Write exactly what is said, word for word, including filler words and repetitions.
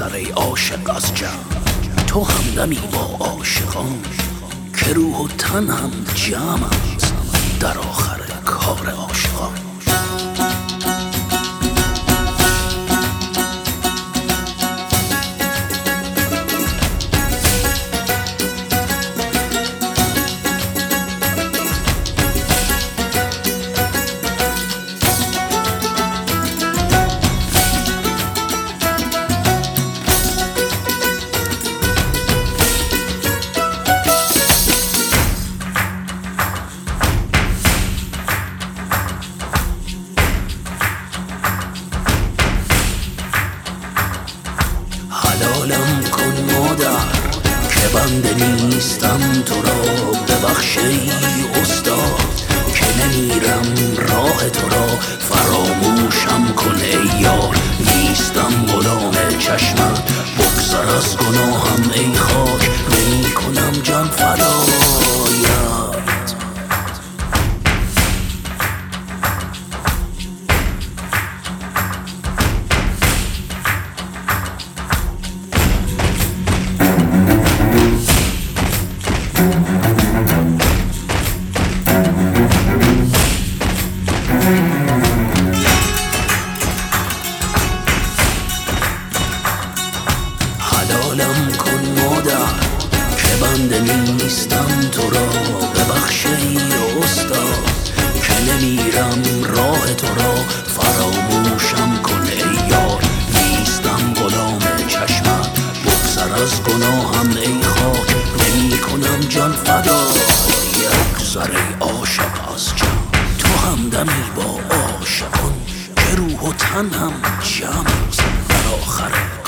بگذر ای عاشق از جمع. تو همدمی با عاشقان که روح و تن هم جمع است در آخر کار عاشقان. حلالم کن مادر که بنده نیستم تو را، ببخش ای استاد که نمیرم راه تو را. فراموشم کن ای یار نیستم غلام چشمت، بگذر از گناهم ای خاک نمی کنم جان فدایت. حلالم کن مادر که بنده نیستم تو را، ببخش ای استاد که نمیرم راه تو را. فراموشم کن ای یار نیستم غلام چشمت، بگذر از گناهم ای خاک نمی کنم جان فدایت. بگذر ای عاشق از جمع، تو همدمی با عاشقان که روح و تن هم جمع است در آخر